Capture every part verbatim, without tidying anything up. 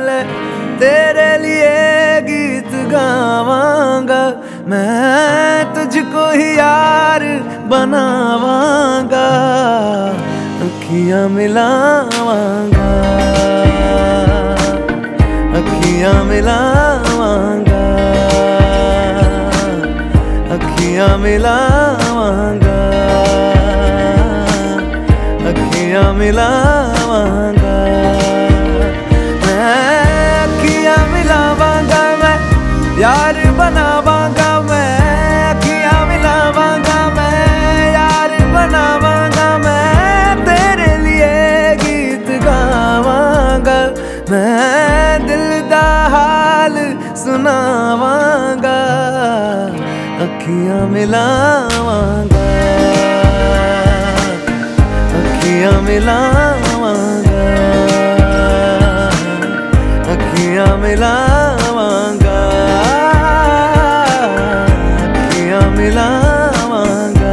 ले तेरे लिए गीत गावांगा, मैं तुझको ही यार बनावांगा, अखियां मिलावांगा, अखियां मिलावांगा, अखियां मिलावांगा, अखियां मिलावांगा, मैं अखियां मिलावांगा, मैं यार बनावांगा, मैं अखियां मिलावांगा, मैं यार बनावांगा, मैं तेरे लिए गीत गावांगा, मैं दिल दा हाल सुनावांगा, अखियां मिलावांगा, अखियां मिलावांगा, अखियां मिलावांगा, अखियां मिलावांगा।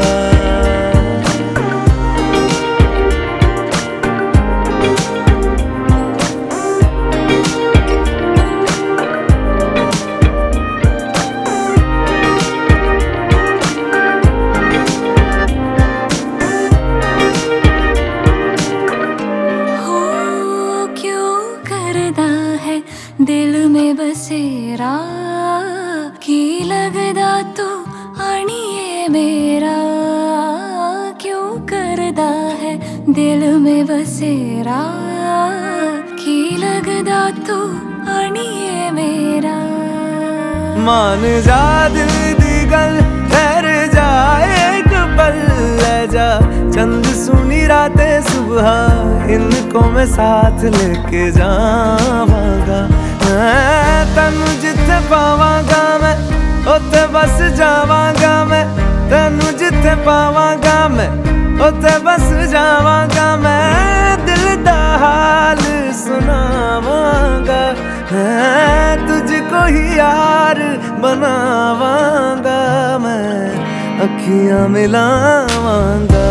दिल में बसेरा की लगदा तू आनिए मेरा, क्यों करदा है दिल में बसेरा की लगदा तू आनिए मेरा। मान जा दिल दी गल ठहर जा एक पल ले जा, चंद सुनी रातें सुबह इनको मैं साथ लेके जावांगा, मैं तेनू जिथे पावांगा मैं उत्थे बस जावांगा, मैं तेनू जिथे पावांगा मैं उत्थे बस जावांगा, मैं दिल दा हाल सुनावांगा, मैं तुझको ही यार बनावांगा, मैं अखियां मिलावांगा,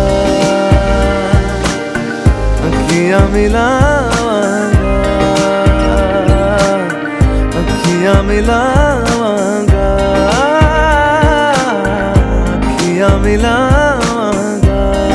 अखियां मिलावांगा, अखियां मिलावांगा, अखियां मिलावांगा।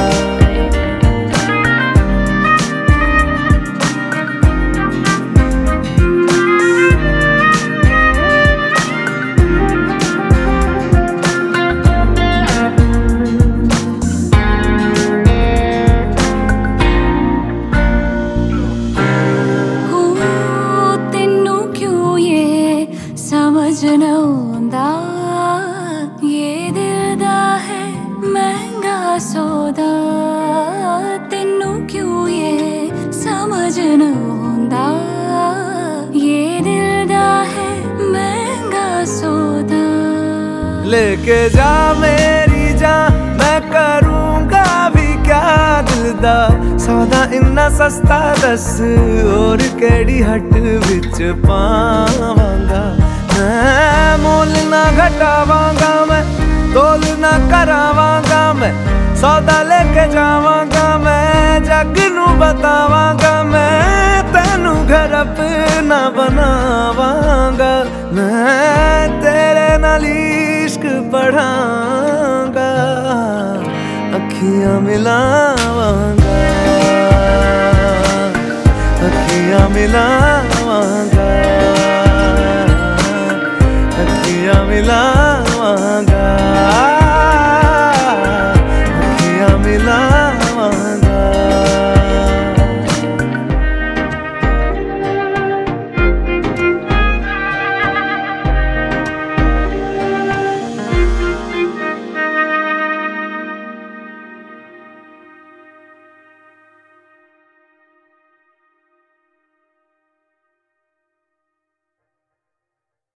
समझ नौंदा ये दिल दा है महंगा सौदा, तेनू क्यों ये समझ नौंदा ये दिल दा है महंगा सौदा। लेके जा मेरी जान मैं करूँगा भी क्या दिल दा सौदा, इन्ना सस्ता दस और केड़ी हट विच पावांगा, मैं मोल ना घटावांगा, मैं तोल ना करावांगा, मैं सौदा लेके जावांगा, मैं जग नू बतावांगा, मैं तेनू घर अपना बनावांगा, मैं तेरे नाल इश्क पढ़ांगा, अखियां मिलावांगा, अखियां मिलावांगा,